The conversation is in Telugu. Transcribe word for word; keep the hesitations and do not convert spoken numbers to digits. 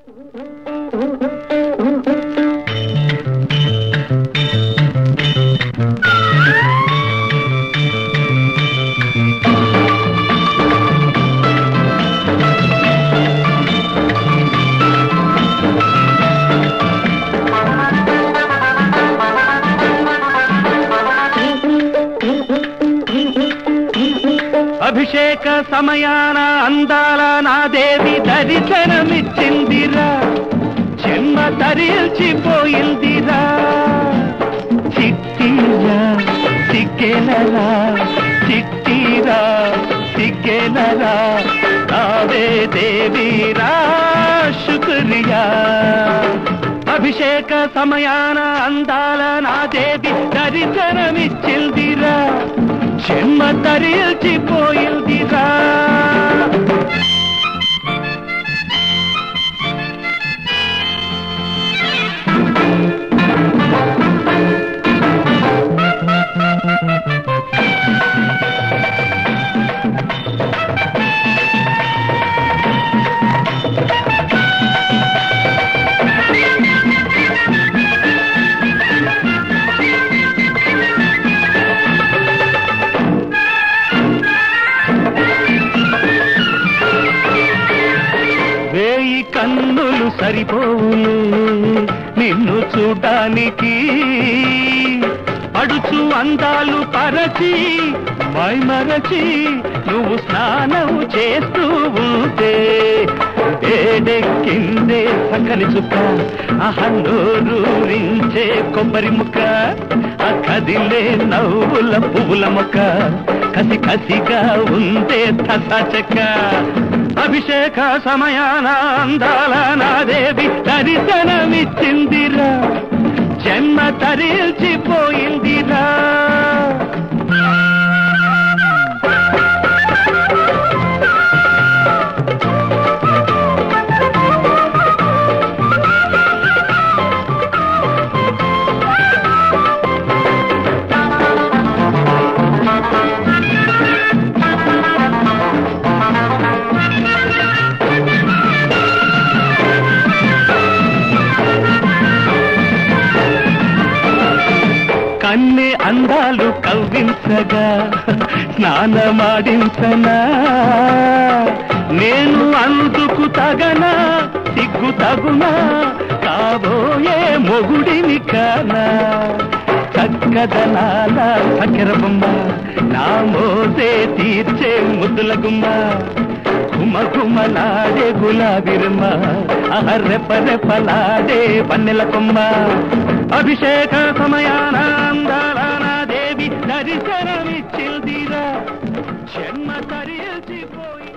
అభిషేక సమయాన అందాల నా దేవి దర్శనమిచ్చిందిరా, జన్మ తరిల్చిపోయిందిరా. చిట్టిరా సిగ్గెనరా, చిట్టిరా సిగ్గెనరా, కావే దేవిరా శుక్రియా. అభిషేక సమయాన అందాల నా దేవి దర్శనమిచ్చిందిరా, జన్మ తరిల్చిపోయిందిరా. వేయి కన్నులు సరిపోవును నిన్ను చూడడానికి, పడుచు అందాలు పరచి మైమరచి నువ్వు స్నానం చేస్తూ ఉంటే వేడెక్కిందే సకలి చుక్క, అహన్నూరించే కొబ్బరి ముక్క, ఆ కదిలే నవ్వుల పువ్వుల మొక్క, కసి కసిగా ఉందే తసా చెక్క. అభిషేక సమయాన అందాల నా దేవి దర్శనమిచ్చిందిరా, జన్మ తరిల్చిపోయిందిరా. కన్నె అందాలు కవ్వించగా స్నానమాడించనా, నేను అందుకు తగనా సిగ్గు తగునా, కాబోయే మొగుడిని కానా. చక్కదనాల చక్కెర బొమ్మ, నా మోసే తీర్చే ముద్దుల గుమ్మ, గుమ గుమలాడే గులాబిరమ్మ, రెప రెపలాడే పన్నెల కొమ్మ. అభిషేక సమయాన అందాల నా దేవి దర్శనమిచ్చిందిరా, జన్మ తరిల్చిపోయి